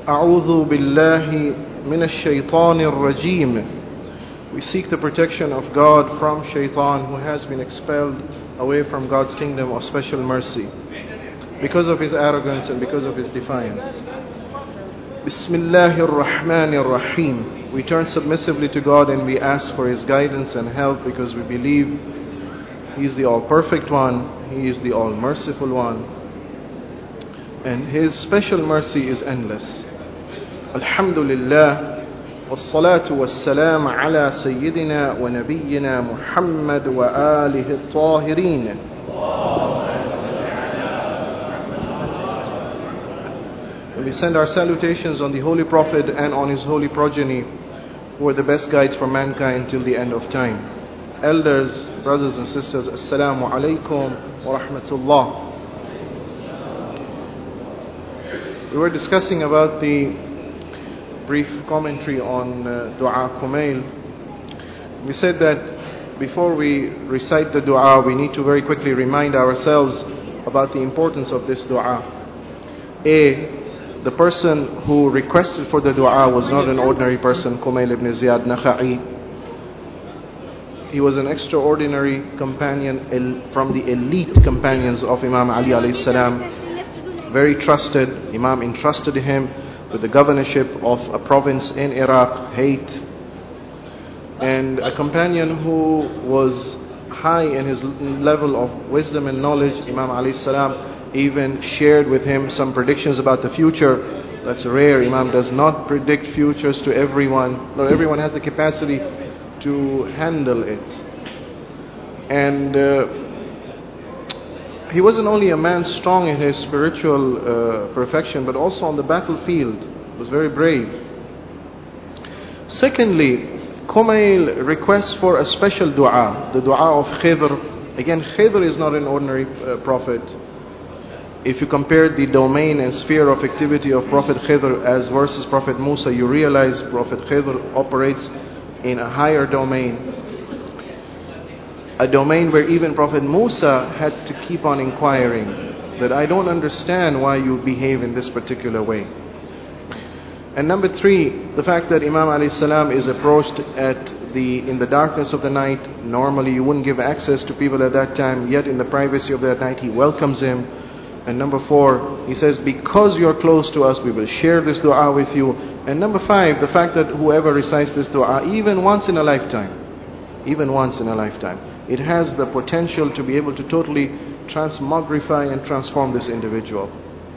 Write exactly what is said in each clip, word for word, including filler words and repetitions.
أعوذ بالله من الشيطان الرجيم. We seek the protection of God from shaitan, who has been expelled away from God's kingdom of special mercy because of his arrogance and because of his defiance. Bismillahir Rahmanir Rahim. We turn submissively to God and we ask for his guidance and help because we believe he is the all-perfect one, he is the all-merciful one, and his special mercy is endless. Alhamdulillah, wassalatu wassalam ala sayyidina wa nabiyyina Muhammad wa alihi at-tahirin. And we send our salutations on the Holy Prophet and on his holy progeny, who are the best guides for mankind till the end of time. Elders, brothers and sisters, Assalamu alaikum wa rahmatullah. We were discussing about the brief commentary on uh, Dua Kumail. We said that before we recite the dua, we need to very quickly remind ourselves about the importance of this dua. A, the person who requested for the dua was not an ordinary person, Kumail ibn Ziyad Nakha'i. He was an extraordinary companion from the elite companions of Imam Ali alayhi salam. Very trusted. Imam entrusted him with the governorship of a province in Iraq, Hayt, and a companion who was high in his level of wisdom and knowledge. Imam alayhi salam even shared with him some predictions about the future. That's rare. Imam does not predict futures to everyone. Not everyone has the capacity to handle it. And uh, he wasn't only a man strong in his spiritual uh, perfection, but also on the battlefield. He was very brave. Secondly, Kumail requests for a special dua, the dua of Khidr. Again, Khidr is not an ordinary uh, prophet. If you compare the domain and sphere of activity of Prophet Khidr as versus Prophet Musa, you realize Prophet Khidr operates in a higher domain. A domain where even Prophet Musa had to keep on inquiring that I don't understand why you behave in this particular way. And number three, the fact that Imam alayhi salam is approached at the in the darkness of the night. Normally you wouldn't give access to people at that time, yet in the privacy of that night he welcomes him. And number four, he says, because you're close to us, we will share this dua with you. And number five, the fact that whoever recites this dua even once in a lifetime, even once in a lifetime, it has the potential to be able to totally transmogrify and transform this individual.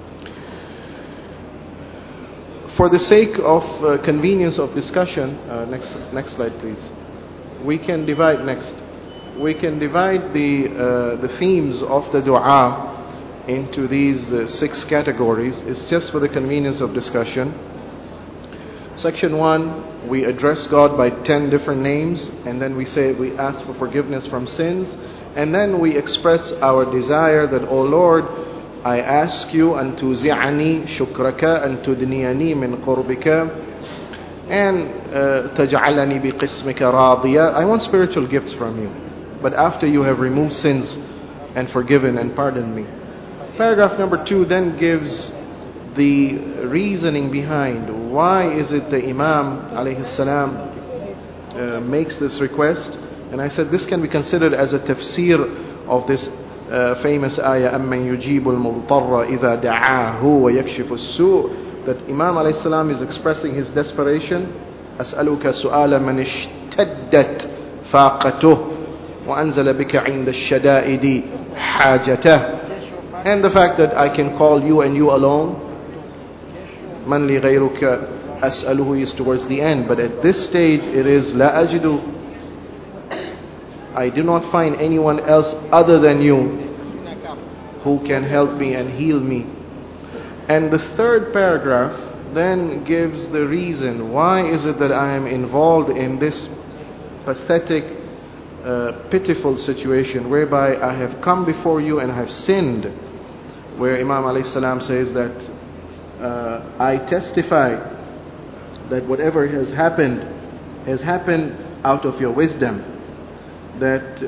For the sake of uh, convenience of discussion, uh, next next slide please. We can divide next. We can divide the uh, the themes of the dua into these uh, six categories. It's just for the convenience of discussion. Section one, we address God by ten different names, and then we say we ask for forgiveness from sins, and then we express our desire that, O Lord, I ask you an tuzi'ani shukraka an tudniyani min qurbika and taj'alani bi qismika radiya. I want spiritual gifts from you, but after you have removed sins and forgiven and pardoned me. Paragraph number two then gives the reasoning behind why is it the Imam alayhi salam uh, makes this request. And I said this can be considered as a tafsir of this uh, famous ayah, أَمَّنْ يُجِيبُ الْمُضْطَرَّ إِذَا دَعَاهُ وَيَكْشِفُ السُّوء, that Imam alayhi salam is expressing his desperation. أَسْأَلُكَ سُؤَالَ مَنِ اشْتَدَّتْ فَاقَتُهُ وَأَنزَلَ بِكَ عِنْدَ الشَّدَائِدِ حَاجَتَهُ. And the fact that I can call you and you alone, man li ghayruka as'aluhu, is towards the end. But at this stage it is la ajidu, I do not find anyone else other than you who can help me and heal me. And the third paragraph then gives the reason why is it that I am involved in this pathetic, uh, pitiful situation whereby I have come before you and have sinned, where Imam alayhi salam says that uh, I testify that whatever has happened has happened out of your wisdom, that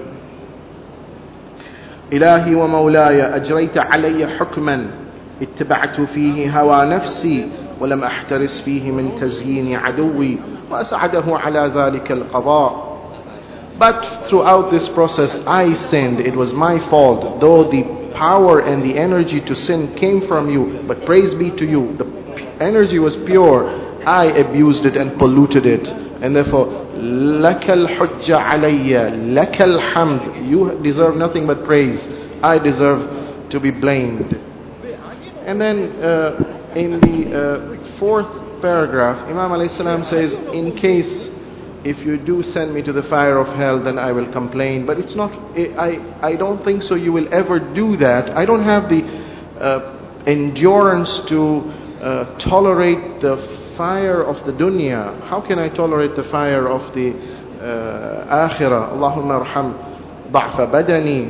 إلهي ومولاي أجريت علي حكما اتبعت فيه هوى نفسي ولم أحترس فيه من تزيين عدوي وأسعده على ذلك القضاء. But throughout this process I sinned, it was my fault, though the power and the energy to sin came from you, but praise be to you, the energy was pure, I abused it and polluted it, and therefore لك الحج علي لك الحمد, you deserve nothing but praise, I deserve to be blamed. And then uh, in the uh, fourth paragraph, Imam alayhi salam says, in case if you do send me to the fire of hell, then I will complain. But it's not, I, I don't think so you will ever do that. I don't have the uh, endurance to uh, tolerate the fire of the dunya. How can I tolerate the fire of the uh, akhirah? Allahumma arham ضعف بدني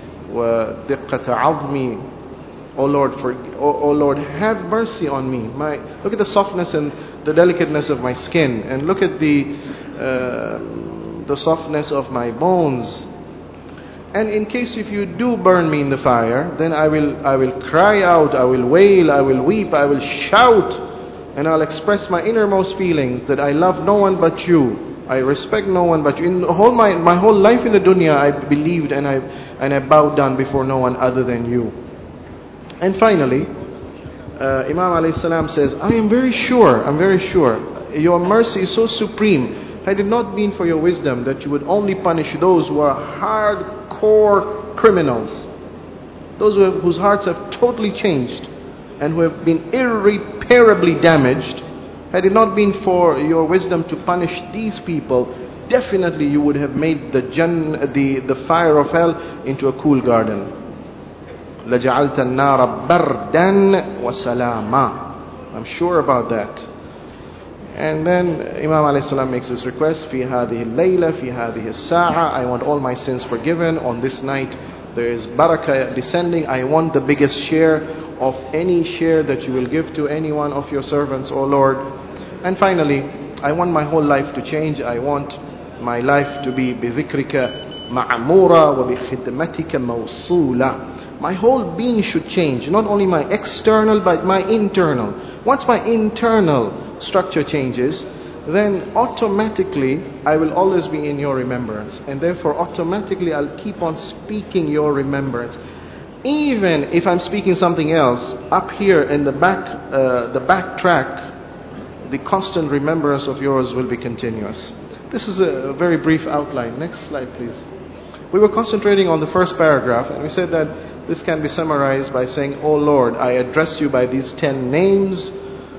ودقة عظمي. Oh Lord, for, oh, oh Lord, have mercy on me. My, look at the softness and the delicateness of my skin, and look at the uh, the softness of my bones. And in case if you do burn me in the fire, then I will I will cry out, I will wail, I will weep, I will shout, and I'll express my innermost feelings that I love no one but you. I respect no one but you. In whole my my whole life in the dunya, I believed and I and I bowed down before no one other than you. And finally, uh, Imam alayhi salam says, I am very sure, I'm very sure, your mercy is so supreme. Had it not been for your wisdom, that you would only punish those who are hardcore criminals, those who have, whose hearts have totally changed and who have been irreparably damaged. Had it not been for your wisdom to punish these people, definitely you would have made the, jan- the, the fire of hell into a cool garden. لَجَعَلْتَ النَّارَ بَرْدًا وَسَلَامًا. I'm sure about that. And then Imam alayhi salam makes this request, في هذه الليلة في هذه الساعة, I want all my sins forgiven. On this night there is barakah descending. I want the biggest share of any share that you will give to any one of your servants, O Lord. And finally, I want my whole life to change. I want my life to be بذكرك معمورة وبخدمتك موصولة. My whole being should change, not only my external but my internal. Once my internal structure changes, then automatically I will always be in your remembrance, and therefore automatically I'll keep on speaking your remembrance. Even if I'm speaking something else, up here in the back, uh, the back track, the constant remembrance of yours will be continuous. This is a very brief outline. Next slide, please. We were concentrating on the first paragraph, and we said that this can be summarized by saying, Oh Lord, I address you by these ten names,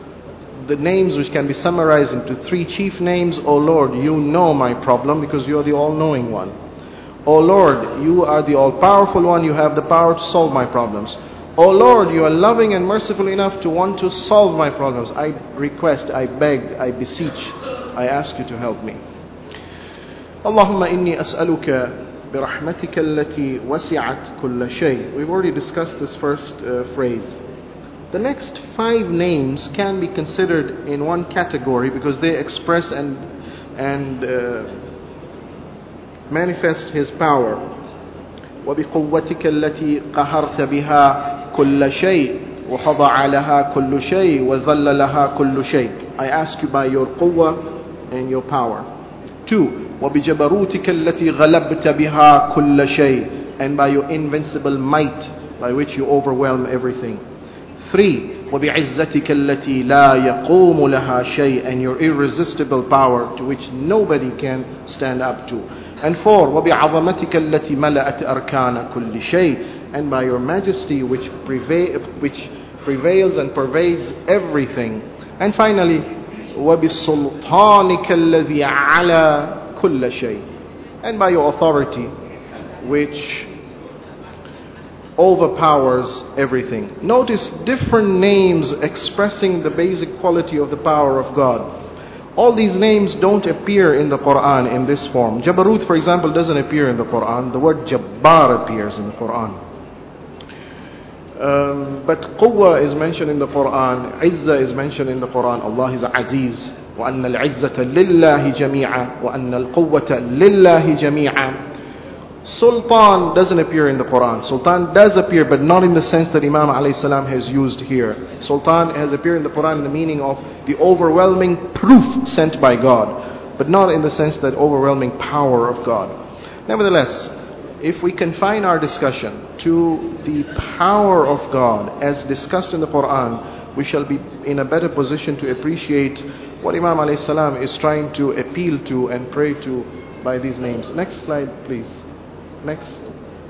the names which can be summarized into three chief names. Oh Lord, you know my problem because you are the all-knowing one. Oh Lord, you are the all-powerful one, you have the power to solve my problems. Oh Lord, you are loving and merciful enough to want to solve my problems. I request, I beg, I beseech, I ask you to help me. Allahumma inni as'aluka برحمتك التي وسعت كل شيء. We've already discussed this first uh, phrase. The next five names can be considered in one category because they express and and uh, manifest His power. وبقوتك التي قهرت بها كل شيء وخضع لها كل شيء وذل لها كل شيء. I ask you by your quwwah and your power. Two, وبجبروتك التي غلبت بها كل شيء, and by your invincible might by which you overwhelm everything. Three, وبعزتك التي لا يقوم لها شيء, and your irresistible power to which nobody can stand up to. And four, وبعظمتك التي ملأت أركان كل شيء, and by your majesty which prevail, which prevails and pervades everything. And finally, وبسلطانك الذي على كل شيء, and by your authority which overpowers everything. Notice different names expressing the basic quality of the power of God. All these names don't appear in the Quran in this form. Jabarut, for example, doesn't appear in the Quran. The word Jabbar appears in the Quran. Um, but Quwwah is mentioned in the Quran, Izzah is mentioned in the Quran. Allah is Aziz. وَأَنَّ الْعِزَّةَ لِلَّهِ جَمِيعًا وَأَنَّ الْقُوَّةَ لِلَّهِ جَمِيعًا. Sultan doesn't appear in the Quran. Sultan does appear, but not in the sense that Imam alayhi salam has used here. Sultan has appeared in the Quran in the meaning of the overwhelming proof sent by God, but not in the sense that overwhelming power of God. Nevertheless, if we confine our discussion to the power of God as discussed in the Quran, we shall be in a better position to appreciate what Imam alayhi salam is trying to appeal to and pray to by these names. Next slide, please. Next.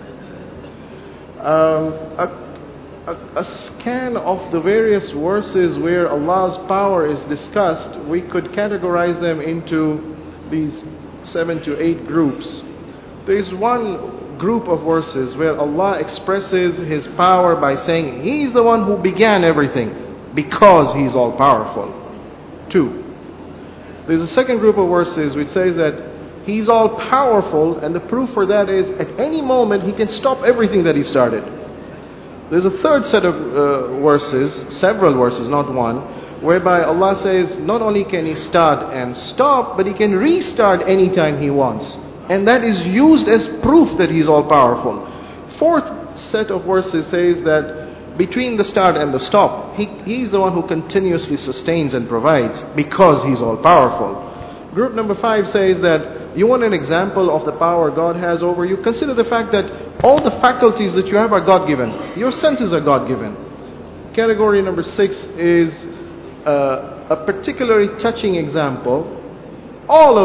Um, a, a, a scan of the various verses where Allah's power is discussed, we could categorize them into these seven to eight groups. There is one group of verses where Allah expresses His power by saying He is the one who began everything because He is all powerful. Two. There's a second group of verses which says that He's all powerful, and the proof for that is at any moment He can stop everything that He started. There's a third set of uh, verses, several verses, not one, whereby Allah says not only can He start and stop, but He can restart anytime He wants. And that is used as proof that He's all powerful. Fourth set of verses says that between the start and the stop, he, He's the one who continuously sustains and provides because He's all powerful. Group number five says that you want an example of the power God has over you? Consider the fact that all the faculties that you have are God-given. Your senses are God-given. Category number six is uh, a particularly touching example. All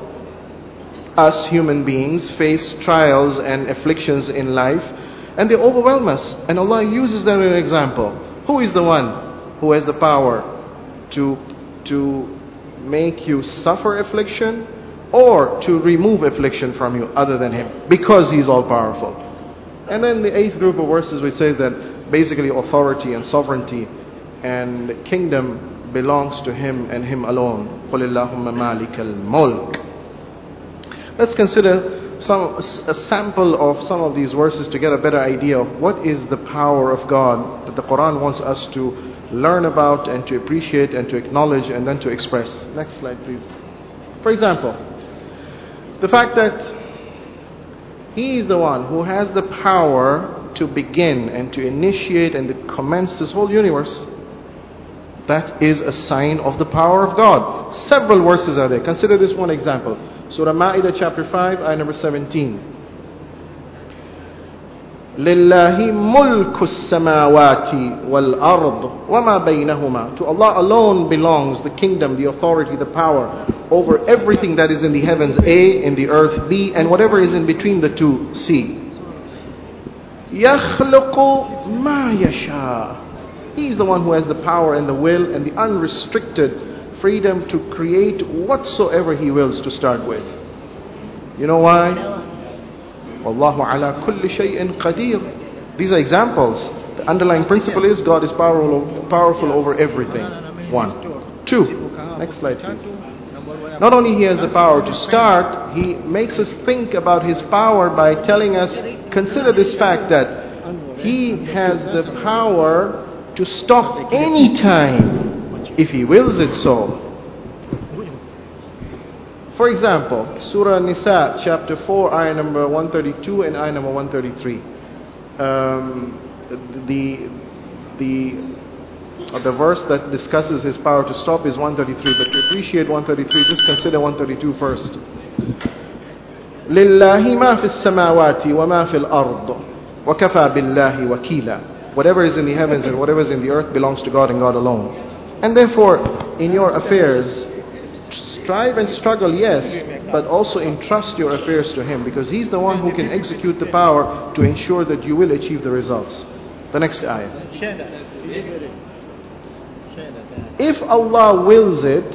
of us human beings face trials and afflictions in life, and they overwhelm us, and Allah uses them as an example. Who is the one who has the power to, to make you suffer affliction or to remove affliction from you other than Him, because He's all powerful? And then the eighth group of verses which says that basically authority and sovereignty and kingdom belongs to Him and Him alone. قُلِ اللَّهُمَّ مَالِكَ الْمُلْكِ. Let's consider some a sample of some of these verses to get a better idea of what is the power of God that the Quran wants us to learn about and to appreciate and to acknowledge and then to express. Next slide, please. For example, the fact that He is the one who has the power to begin and to initiate and to commence this whole universe. That is a sign of the power of God. Several verses are there. Consider this one example. Surah Ma'idah chapter five, ayah number seventeen. لِلَّهِ مُلْكُ السَّمَاوَاتِ وَالْأَرْضِ وَمَا بَيْنَهُمَا. To Allah alone belongs the kingdom, the authority, the power over everything that is in the heavens, A, in the earth, B, and whatever is in between the two, C. يَخْلُقُ مَا يَشَاءُ. He is the one who has the power and the will and the unrestricted freedom to create whatsoever He wills to start with. You know why? Wallahu ala kulli shay'in qadir. These are examples. The underlying principle is God is powerful, powerful over everything. One. Two. Next slide, please. Not only He has the power to start, He makes us think about His power by telling us, consider this fact that He has the power to stop any time if He wills it so. For example, Surah Nisa chapter four, ayah number one thirty-two and ayah number one thirty-three. Um, the the uh, the verse that discusses His power to stop is one thirty-three. But to appreciate one thirty-three, just consider one thirty-two first. لِلَّهِ مَا فِي السَّمَاوَاتِ وَمَا فِي الْأَرْضِ وَكَفَى بِاللَّهِ وَكِيلًا. Whatever is in the heavens and whatever is in the earth belongs to God and God alone. And therefore, in your affairs, strive and struggle, yes, but also entrust your affairs to Him, because He's the one who can execute the power to ensure that you will achieve the results. The next ayah. If Allah wills it,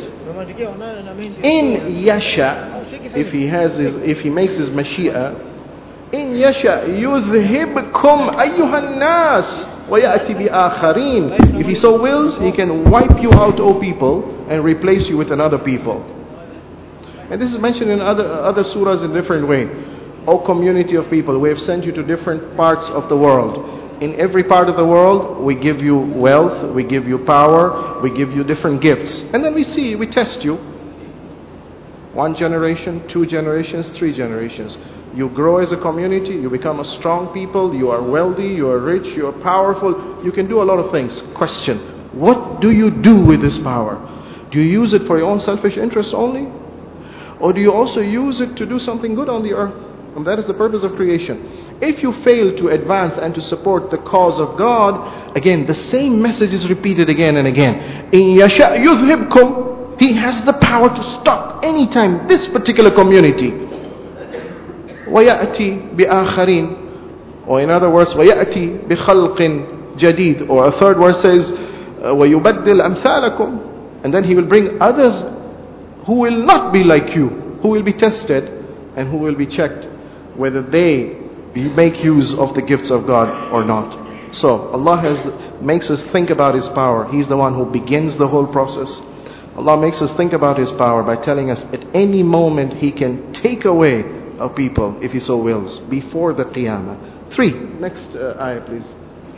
in yasha, if He has his, if He makes His mashia, in yasha yudhhibkum ayyuhan nas wa ya'ti bi akharin. If He so wills, He can wipe you out, O people, and replace you with another people. And this is mentioned in other other surahs in different way. O community of people, we have sent you to different parts of the world. In every part of the world, we give you wealth, we give you power, we give you different gifts. And then we see, we test you. One generation, two generations, three generations. You grow as a community, you become a strong people, you are wealthy, you are rich, you are powerful, you can do a lot of things. Question, what do you do with this power? Do you use it for your own selfish interest only? Or do you also use it to do something good on the earth? And that is the purpose of creation. If you fail to advance and to support the cause of God, again, the same message is repeated again and again. إِن يَشَأْ يُذْهِبْكُمْ. He has the power to stop anytime this particular community. وَيَأْتِي بِآخَرِينَ. Or in other words, وَيَأْتِي بِخَلْقٍ جَدِيدٍ. Or a third verse says, وَيُبَدِّلْ أَمْثَالَكُمْ. And then He will bring others who will not be like you, who will be tested and who will be checked whether they make use of the gifts of God or not. So Allah has makes us think about His power. He's the one who begins the whole process. Allah makes us think about His power by telling us at any moment He can take away a people if He so wills before the Qiyamah. Three, next uh, ayah please.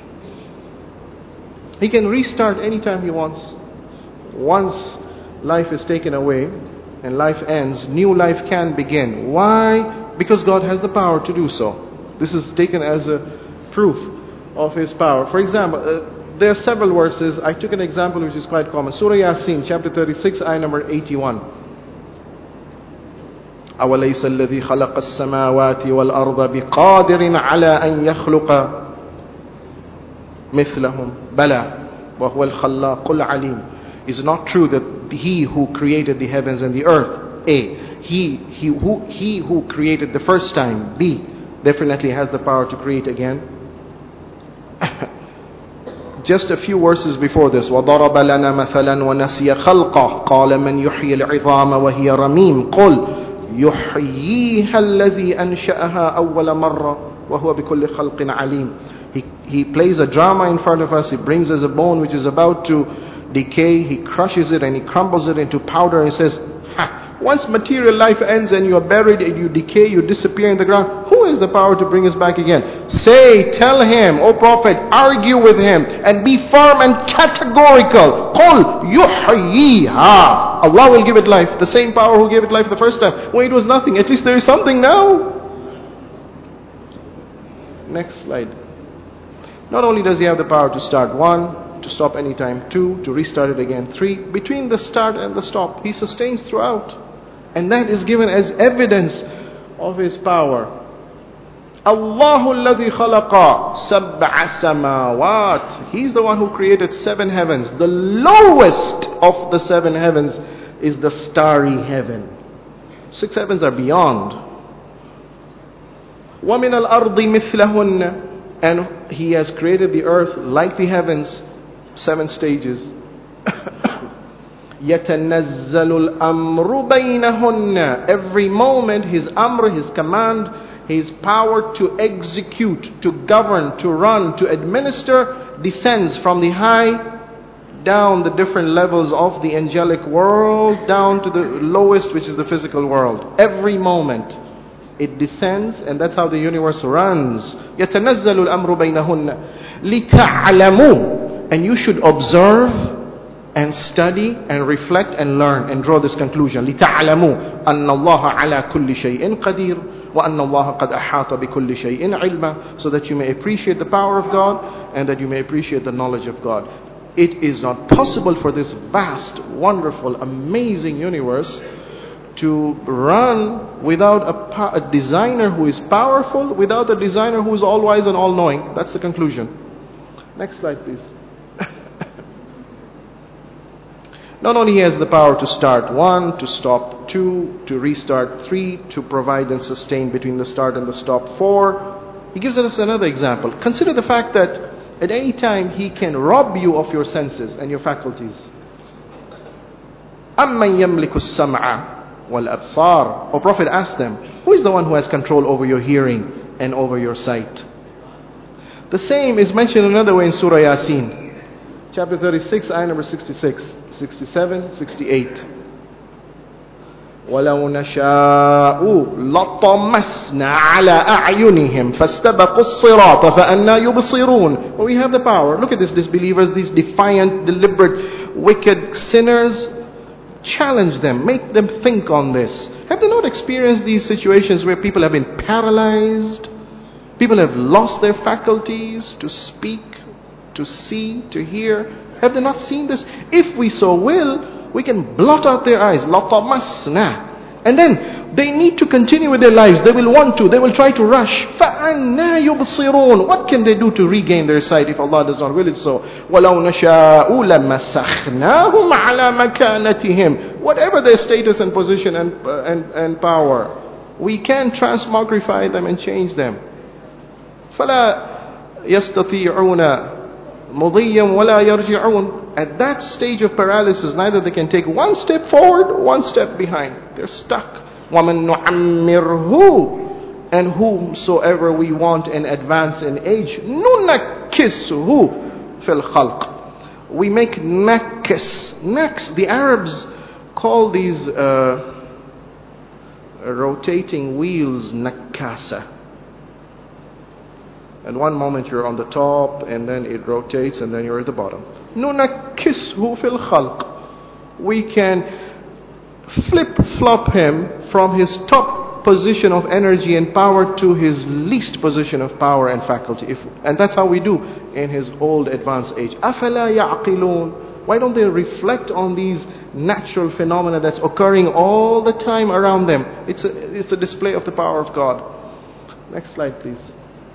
He can restart anytime He wants. Once life is taken away and life ends, new life can begin. Why? Because God has the power to do so. This is taken as a proof of His power. For example, uh, there are several verses. I took an example which is quite common. Surah Yasin, chapter thirty-six, ayah number eighty-one. أَوَلَيْسَ الَّذِي خَلَقَ السَّمَاوَاتِ وَالْأَرْضَ بِقَادِرٍ عَلَىٰ أَنْ يَخْلُقَ مِثْلَهُمْ بَلَى وَهُوَ الْخَلَّاقُ الْعَلِيمُ. Is it not true that He who created the heavens and the earth, A, He, he, who, he who created the first time, B, definitely has the power to create again? Just a few verses before this, وَضَرَبَ لَنَا مَثَلًا وَنَسِيَ خَلْقَهُ قَالَ مَنْ يُحْيِي الْعِظَامَ وَهِيَ رَمِيمٌ قُلْ يُحْيِيهَا الَّذِي أَنْشَأَهَا أَوَّلَ مَرَّةٍ وَهُوَ بِكُلِّ خَلْقٍ عَلِيمٌ. He, he plays a drama in front of us. He brings us a bone which is about to decay. He crushes it and He crumbles it into powder and says, ha, once material life ends and you are buried and you decay, you disappear in the ground, who has the power to bring us back again? Say, tell him, O Prophet, argue with him and be firm and categorical. قُلْ يُحْيِيهَا. Allah will give it life. The same power who gave it life the first time when it was nothing. At least there is something now. Next slide. Not only does He have the power to start, one, to stop anytime, two, to restart it again, three, between the start and the stop, He sustains throughout. And that is given as evidence of His power. Allahu alladhi khalaqa sab'a samawat. He's the one who created seven heavens. The lowest of the seven heavens is the starry heaven. Six heavens are beyond. وَمِنَ الْأَرْضِ مِثْلَهُنَّ. And He has created the earth like the heavens, seven stages. يَتَنَزَّلُ الْأَمْرُ بَيْنَهُنَّ. Every moment His amr, His command, His power to execute, to govern, to run, to administer descends from the high down the different levels of the angelic world down to the lowest, which is the physical world. Every moment it descends, and that's how the universe runs. يَتَنَزَّلُ الْأَمْرُ بَيْنَهُنَّ لِتَعْلَمُوا. And you should observe and study and reflect and learn and draw this conclusion. لِتَعْلَمُوا أَنَّ اللَّهَ عَلَى كُلِّ شَيْءٍ قَدِيرٌ وَأَنَّ اللَّهَ قَدْ أَحَاطَ بِكُلِّ شَيْءٍ عِلْمًا. So that you may appreciate the power of God and that you may appreciate the knowledge of God. It is not possible for this vast, wonderful, amazing universe to run without a, a designer who is powerful, without a designer who is all-wise and all-knowing. That's the conclusion. Next slide, please. Not only He has the power to start, one, to stop, two, to restart, three, to provide and sustain between the start and the stop, four. He gives us another example. Consider the fact that at any time He can rob you of your senses and your faculties. أَمَّنْ يَمْلِكُ السَّمْعَ وَالْأَبْصَارِ. O Prophet, ask them, who is the one who has control over your hearing and over your sight? The same is mentioned another way in Surah Yasin. Chapter thirty-six, ayah number sixty-six, sixty-seven, sixty-eight. وَلَوْ نَشَاءُ لَطَمَسْنَا عَلَىٰ أَعْيُنِهِمْ فَاسْتَبَقُوا الصِّرَاطَ فَأَنَّا يُبْصِرُونَ. Well, we have the power. Look at this disbelievers, these defiant, deliberate, wicked sinners. Challenge them, make them think on this. Have they not experienced these situations where people have been paralyzed? People have lost their faculties to speak, to see, to hear. Have they not seen this? If we so will, we can blot out their eyes. لَطَمَسْنَا. And then they need to continue with their lives. They will want to. They will try to rush. فَأَنَّا يُبْصِرُونَ. What can they do to regain their sight if Allah does not will it so? وَلَوْ نَشَاءُ لَمَسَخْنَاهُمْ عَلَى مَكَانَتِهِمْ. Whatever their status and position and, uh, and, and power, we can transmogrify them and change them. فَلَا يَسْتَطِيعُونَ مُضِيًّا وَلَا يَرْجِعُونَ. At that stage of paralysis, neither they can take one step forward, one step behind. They're stuck. وَمَن نُعَمِّرْهُ. And whomsoever we want and advance in age, نُنَكِّسُهُ فِي الْخَلْقِ. We make nakis. Naks. The Arabs call these uh, rotating wheels nakasa. And one moment you're on the top, and then it rotates, and then you're at the bottom. نُنَكِّسْهُ فِي الْخَلْقِ. We can flip-flop him from his top position of energy and power to his least position of power and faculty. If, and that's how we do in his old advanced age. أَفَلَا يَعْقِلُونَ. Why don't they reflect on these natural phenomena that's occurring all the time around them? It's a, it's a display of the power of God. Next slide, please.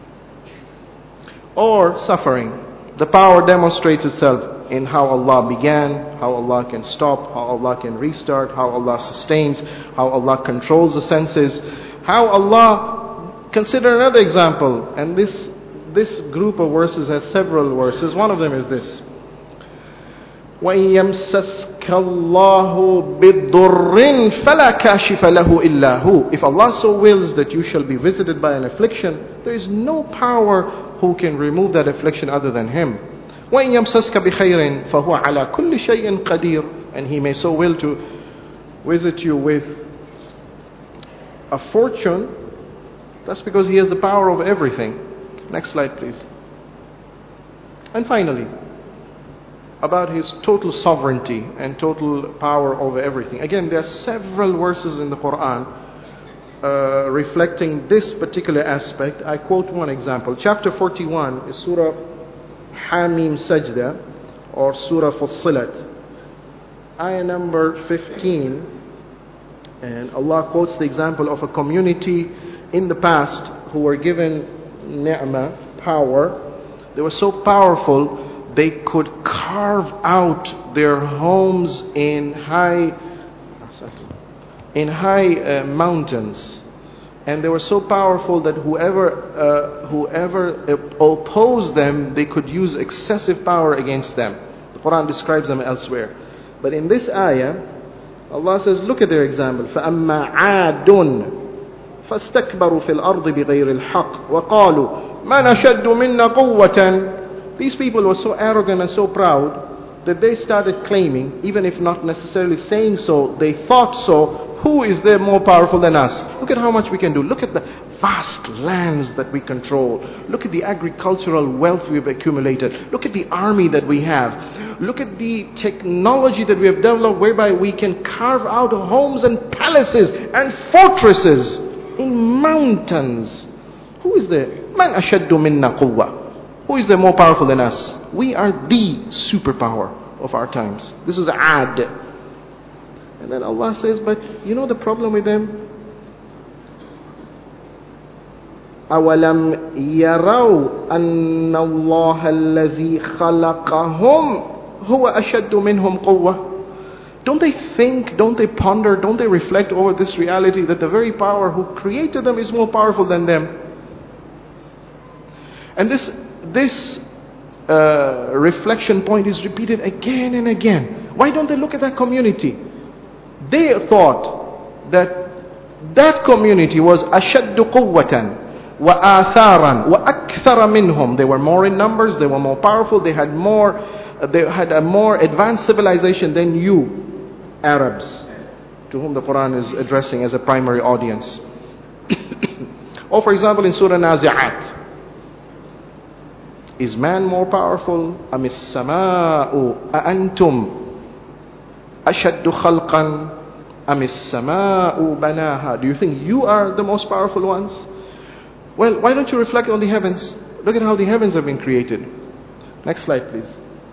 Or suffering. The power demonstrates itself in how Allah began, how Allah can stop, how Allah can restart, how Allah sustains, how Allah controls the senses, how Allah... Consider another example, and this this group of verses has several verses. One of them is this. وَإِن يَمْسَسْكَ اللَّهُ بِضُرٍّ فَلَا كَاشِفَ لَهُ إِلَّا هُ. If Allah so wills that you shall be visited by an affliction, there is no power who can remove that affliction other than Him. وَإِن يَمْسَسْكَ بِخَيْرٍ فَهُوَ عَلَى كُلِّ شَيْءٍ قَدِيرٌ. And He may so will to visit you with a fortune. That's because He has the power over everything. Next slide, please. And finally, about His total sovereignty and total power over everything. Again, there are several verses in the Quran uh, reflecting this particular aspect. I quote one example. Chapter forty-one is Surah Hamim Sajda, or Surah Fussilat. Ayah number fifteen. And Allah quotes the example of a community in the past who were given ni'mah, power. They were so powerful they could carve out their homes in high in high uh, mountains, and they were so powerful that whoever uh, whoever opposed them, they could use excessive power against them. The Quran describes them elsewhere, but in this ayah Allah says, look at their example. فَأَمَّا عَادٌ فَاسْتَكْبَرُوا فِي الْأَرْضِ بِغَيْرِ الْحَقِّ وَقَالُوا مَنْ أَشَدُّ مِنَّا قُوَّةً. These people were so arrogant and so proud that they started claiming, even if not necessarily saying so, they thought so, who is there more powerful than us? Look at how much we can do. Look at the vast lands that we control. Look at the agricultural wealth we've accumulated. Look at the army that we have. Look at the technology that we have developed whereby we can carve out homes and palaces and fortresses in mountains. Who is there? Man ashaddu minna quwwa. Who is there more powerful than us? We are the superpower of our times. This is Ad. And then Allah says, but you know the problem with them? أَوَلَمْ يَرَوْا أَنَّ اللَّهَ الَّذِي خَلَقَهُمْ هُوَ أَشَدُّ مِنْهُمْ قُوَّةً. Don't they think, don't they ponder, don't they reflect over this reality that the very power who created them is more powerful than them? And this This uh, reflection point is repeated again and again. Why don't they look at that community? They thought that that community was أشد قوة وآثارا وأكثر منهم. They were more in numbers, they were more powerful, they had more, they had a more advanced civilization than you, Arabs, to whom the Quran is addressing as a primary audience. Or for example in Surah Nazi'at. Is man more powerful? أَمِ السَّمَاءُ أَأَنْتُمْ أَشَدُّ خَلْقًا أَمِ السَّمَاءُ بَنَاهَا. Do you think you are the most powerful ones? Well, why don't you reflect on the heavens? Look at how the heavens have been created. Next slide, please.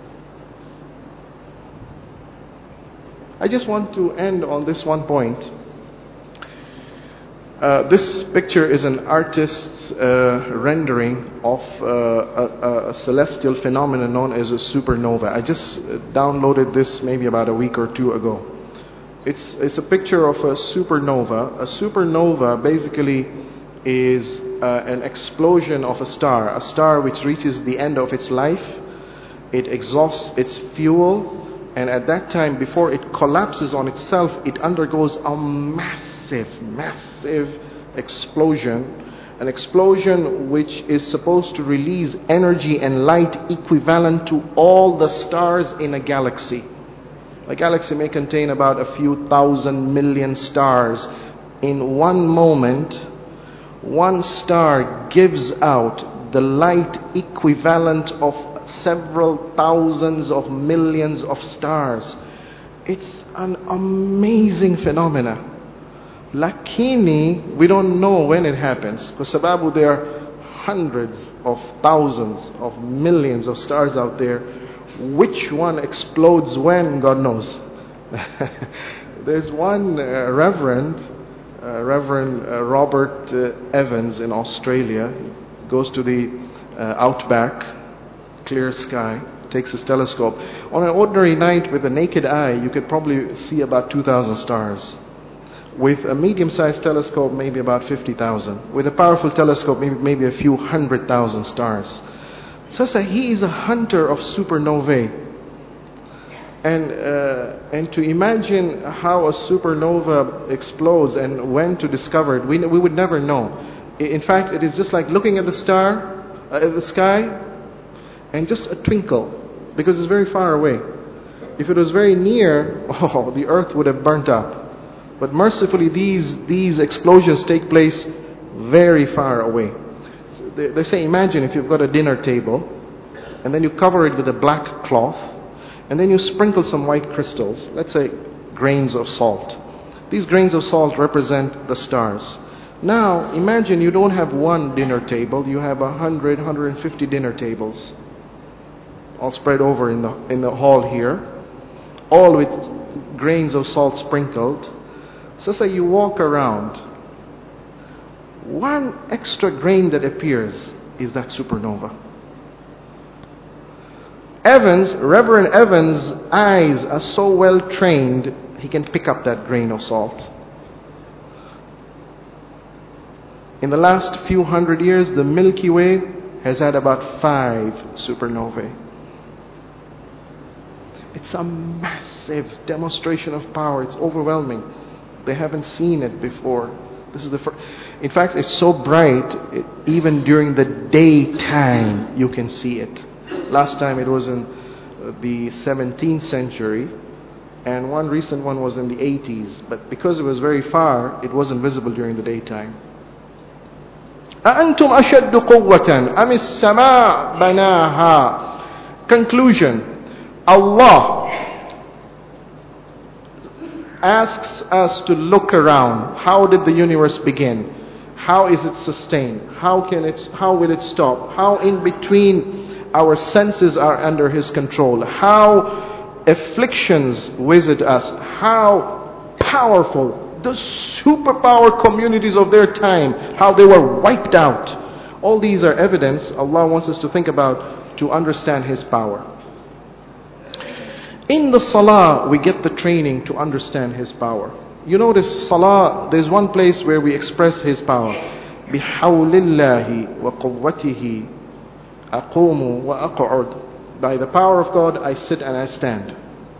I just want to end on this one point. Uh, this picture is an artist's uh, rendering of uh, a, a celestial phenomenon known as a supernova. I just downloaded this maybe about a week or two ago. It's, it's a picture of a supernova. A supernova basically is uh, an explosion of a star, a star which reaches the end of its life. It exhausts its fuel, and at that time, before it collapses on itself, it undergoes a massive, massive explosion. An explosion which is supposed to release energy and light equivalent to all the stars in a galaxy. A galaxy may contain about a few thousand million stars. In one moment, one star gives out the light equivalent of several thousands of millions of stars. It's an amazing phenomena. Lakini, we don't know when it happens, because sababu there are hundreds of thousands of millions of stars out there. Which one explodes when, God knows. There's one uh, reverend, uh, Reverend uh, Robert uh, Evans in Australia, goes to the uh, outback, clear sky, takes his telescope. On an ordinary night with a naked eye, you could probably see about two thousand stars. With a medium-sized telescope, maybe about fifty thousand. With a powerful telescope, maybe, maybe a few hundred thousand stars. Sasa, he is a hunter of supernovae. And, uh, and to imagine how a supernova explodes and when to discover it, we, we would never know. In fact, it is just like looking at the star, uh, at the sky, and just a twinkle, because it's very far away. If it was very near, oh, the earth would have burnt up. But mercifully, these, these explosions take place very far away. So they, they say, imagine if you've got a dinner table, and then you cover it with a black cloth, and then you sprinkle some white crystals, let's say grains of salt. These grains of salt represent the stars. Now, imagine you don't have one dinner table, you have a hundred, hundred and fifty dinner tables, all spread over in the, in the hall here, all with grains of salt sprinkled. So say you walk around, one extra grain that appears is that supernova. Evans, Reverend Evans' eyes are so well trained, he can pick up that grain of salt. In the last few hundred years, the Milky Way has had about five supernovae. It's a massive demonstration of power. It's overwhelming. They haven't seen it before. This is the first. In fact, it's so bright, it, even during the daytime, you can see it. Last time it was in the seventeenth century, and one recent one was in the eighties. But because it was very far, it wasn't visible during the daytime. أَأَنْتُمْ أَشَدُّ قُوَّةً أَمِ السَّمَاءُ بَنَاهَا. Conclusion. Allah asks us to look around. How did the universe begin? How is it sustained? How can it? How will it stop? How in between our senses are under His control? How afflictions visit us? How powerful the superpower communities of their time, how they were wiped out. All these are evidence Allah wants us to think about to understand His power. In the salah, we get the training to understand His power. You notice salah, there's one place where we express His power. بِحَوْلِ اللَّهِ وَقُوَّتِهِ أَقُومُ وَأَقْعُدُ. By the power of God, I sit and I stand.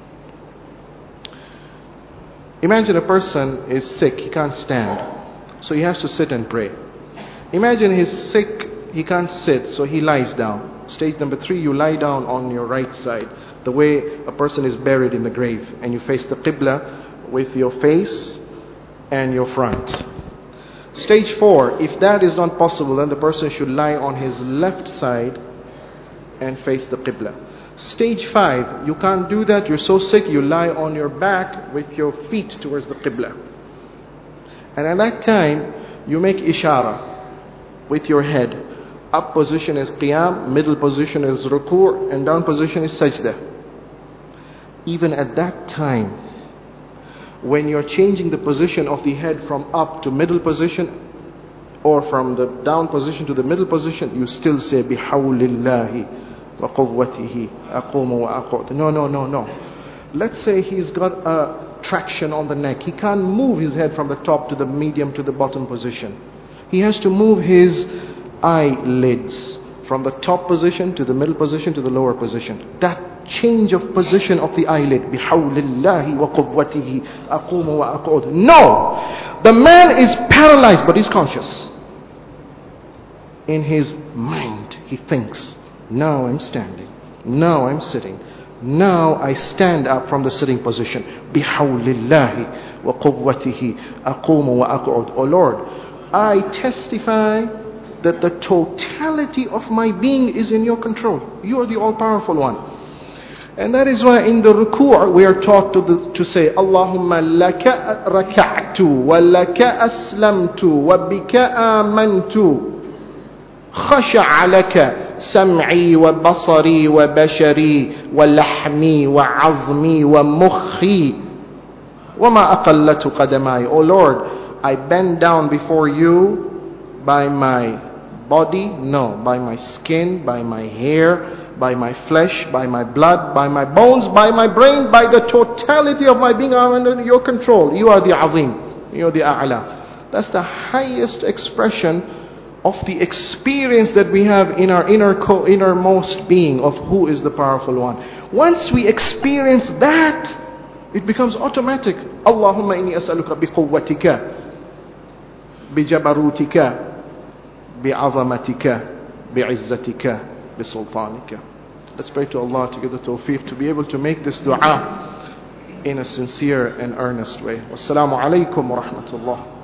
Imagine a person is sick, he can't stand, so he has to sit and pray. Imagine he's sick, he can't sit, so he lies down. Stage number three, you lie down on your right side, the way a person is buried in the grave, and you face the Qibla with your face and your front. Stage four, if that is not possible, then the person should lie on his left side and face the Qibla. Stage five, you can't do that, you're so sick, you lie on your back with your feet towards the Qibla. And at that time, you make ishara with your head. Up position is qiyam, middle position is ruku', and down position is sajda. Even at that time, when you're changing the position of the head from up to middle position, or from the down position to the middle position, you still say bihawlillahi wa quwwatihi aqumu wa aqud. No, no, no, no. Let's say he's got a traction on the neck. He can't move his head from the top to the medium to the bottom position. He has to move his eyelids from the top position to the middle position to the lower position. That change of position of the eyelid, bihawlillahi wa quwwatihi aqumu wa aqud. No! The man is paralyzed, but he's conscious. In his mind, he thinks, now I'm standing, now I'm sitting, now I stand up from the sitting position. Bihawlillahi wa quwwatihi aqumu wa aqud. Oh Lord, I testify that the totality of my being is in your control. You are the all-powerful one. And that is why in the ruku' we are taught to, the, to say, Allahumma laka raka'tu wa laka aslamtu wa bika amantu. خشع لك سمعي وبصري وبشري ولحمي وعظمي ومخي وما أقلت قدماي. Oh Lord, I bend down before you by my body, no, by my skin, by my hair, by my flesh, by my blood, by my bones, by my brain, by the totality of my being. I'm under your control. You are the Azim, you are the A'la. That's the highest expression of the experience that we have in our inner co- innermost being of who is the powerful one. Once we experience that, it becomes automatic. Allahumma inni as'aluka biquwwatika, bijabarutika, bi'azamatika, bi'izzatika, bisultanika. Let's pray to Allah to give the tawfiq to be able to make this dua in a sincere and earnest way. Wassalamu alaikum wa rahmatullah.